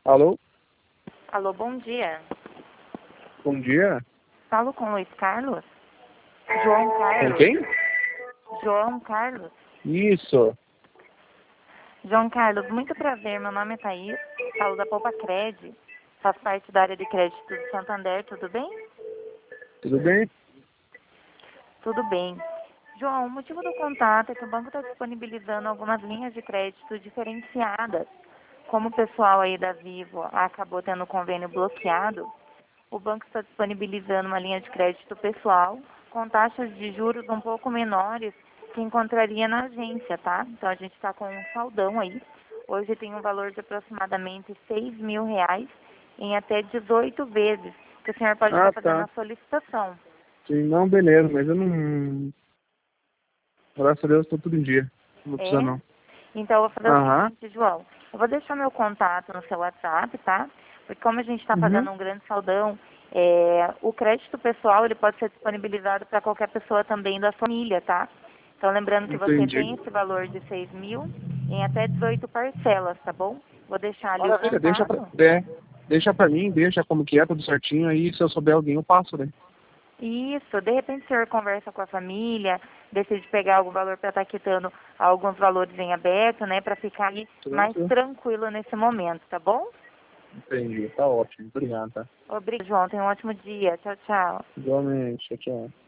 Alô? Alô, bom dia. Bom dia. Falo com Luiz Carlos? João Com Carlos? quem? João Carlos? Isso. João Carlos, muito prazer. Meu nome é Thaís. Falo da Poupa Cred. Faço parte da área de crédito do Santander. Tudo bem? Tudo bem? Tudo bem. João, o motivo do contato é que o banco está disponibilizando algumas linhas de crédito diferenciadas. Como o pessoal aí da Vivo acabou tendo o convênio bloqueado, o banco está disponibilizando uma linha de crédito pessoal com taxas de juros um pouco menores que encontraria na agência, tá? Então a gente está com um saldão aí. Hoje tem um valor de aproximadamente R$ 6.000 em até 18 vezes, que o senhor pode estar Ah, fazendo tá. a solicitação. Sim, não, beleza, mas eu não... Graças a Deus, tô tudo em dia. Não precisa É? não. Então, eu vou fazer o Aham. seguinte, João. Eu vou deixar meu contato no seu WhatsApp, tá? Porque como a gente está Uhum. fazendo um grande saldão, o crédito pessoal ele pode ser disponibilizado para qualquer pessoa também da família, tá? Então, lembrando que você Entendi. tem esse valor de 6.000 em até 18 parcelas, tá bom? Vou deixar ali o Maravilha, contato. deixa pra mim, deixa como que é, tudo certinho, aí se eu souber alguém eu passo, né? Isso, de repente o senhor conversa com a família, decide pegar algum valor para estar quitando alguns valores em aberto, né, para ficar aí mais Tranquilo. tranquilo nesse momento, tá bom? Entendi, tá ótimo. Obrigado, tá? Obrigada, João. Tenha um ótimo dia. Tchau, tchau. Igualmente, tchau, tchau.